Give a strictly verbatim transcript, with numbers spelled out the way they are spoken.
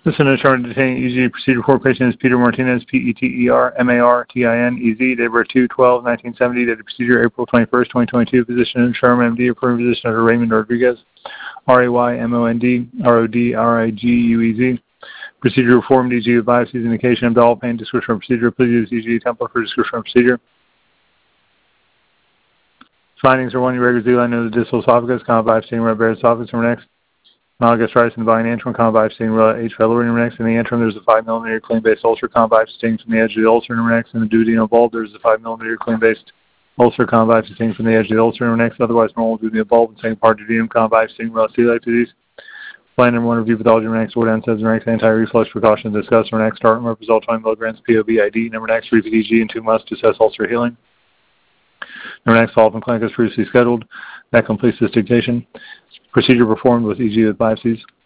Listen to chart detaining E G procedure report. Patient is Peter Martinez, P E T E R M A R T I N E Z, date of birth two twelve nineteen seventy, date of procedure April twenty-first, twenty twenty-two, physician Sherman M D, approved physician Doctor Raymond Rodriguez, R A Y M O N D, R O D R I G U E Z. Procedure performed, E G with biopsies, indication of abdominal pain, description of procedure, please use E G template for description of procedure. Findings are one, irregular Z-line of the distal esophagus, common biopsy, red Barrett's esophagus, and next. Mild gastritis in the body antrum, common biopsy, H. pylori, and next. In the antrum, there's a five millimeter clean-based ulcer, common biopsy from the edge of the ulcer, and next. In the duodenal bulb, there's a five millimeter clean-based ulcer, common biopsy from the edge of the ulcer, and next. Otherwise normal duodenal bulb, and second part duodenum, common biopsy, celiac disease. Plan number one, review pathology, next. What says next. Anti-reflux precautions discussed, next. Start result twenty milligrams P O B I D. Number next, repeat E G in two months to assess ulcer healing. Number next, follow-up in clinic as previously scheduled. That completes this dictation. Procedure performed with E G with biopsies.